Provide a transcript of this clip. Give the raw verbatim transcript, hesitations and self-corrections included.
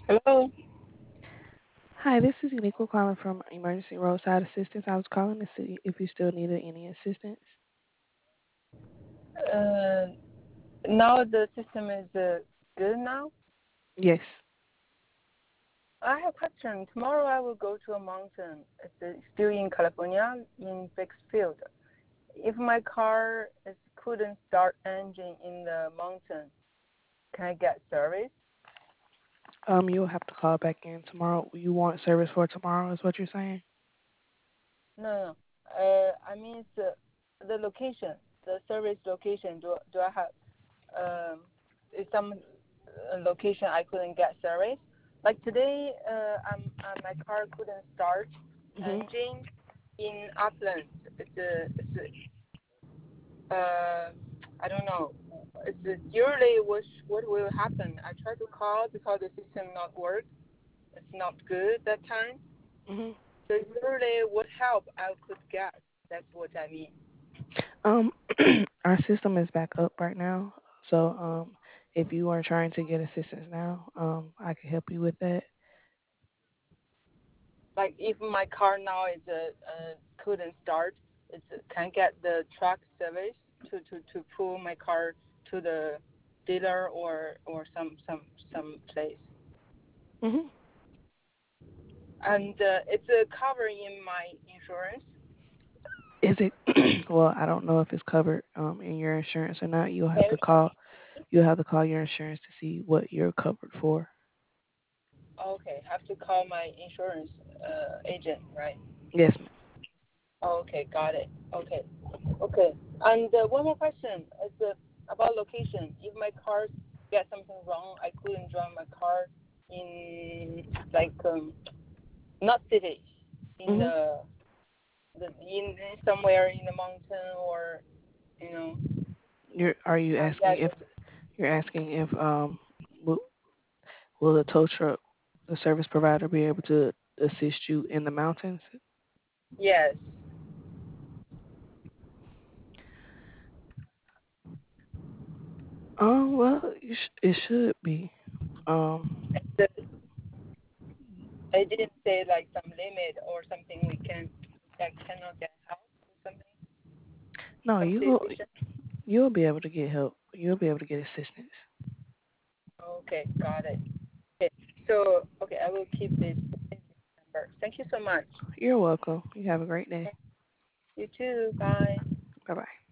Hello. Hi, this is Uniqua calling from Emergency Roadside Assistance. I was calling to see if you still needed any assistance. Uh, now the system is uh, good now. Yes. I have a question. Tomorrow I will go to a mountain. It's uh, still in California, in Bakersfield. If my car is couldn't start engine in the mountain, can I get service? Um, you'll have to call back in tomorrow. You want service for tomorrow, is what you're saying? No, no. Uh, I mean the the location, the service location. Do do I have um is some uh, location I couldn't get service? Like today, uh, I'm uh, my car couldn't start Mhm. engine in Uplands. It's a it's a, uh I don't know. It's a, usually what what will happen? I try to call because the system not work. It's not good that time. Mhm. So usually what help I could get. That's what I mean. Um, our system is back up right now. So, um, if you are trying to get assistance now, um, I can help you with that. Like if my car now is uh, uh couldn't start, it's uh, can get the truck service to to to pull my car to the dealer or or some some some place. Mhm. And uh, it's uh, covering in my insurance. Is it? Well, I don't know if it's covered um in your insurance or not. You'll have Okay. to call. You'll have to call your insurance to see what you're covered for. Okay, have to call my insurance uh, agent, right? Yes, ma'am. Okay, got it. Okay, okay. And uh, one more question is uh, about location. If my car get something wrong, I couldn't drive my car in like um, not city, in Mhm. the, the in somewhere in the mountain or you know. You're. Are you Uh, asking yeah. if you're asking if um will, will the tow truck, the service provider, be able to assist you in the mountains? Yes. Um. Well, you sh- it should be. Um. The, I didn't say like some limit or something we can that cannot get help or something. No, Some you will. situation. You'll be able to get help. You'll be able to get assistance. Okay, got it. Okay, so okay, I will keep this number. Thank you so much. You're welcome. You have a great day. You too. Bye. Bye bye.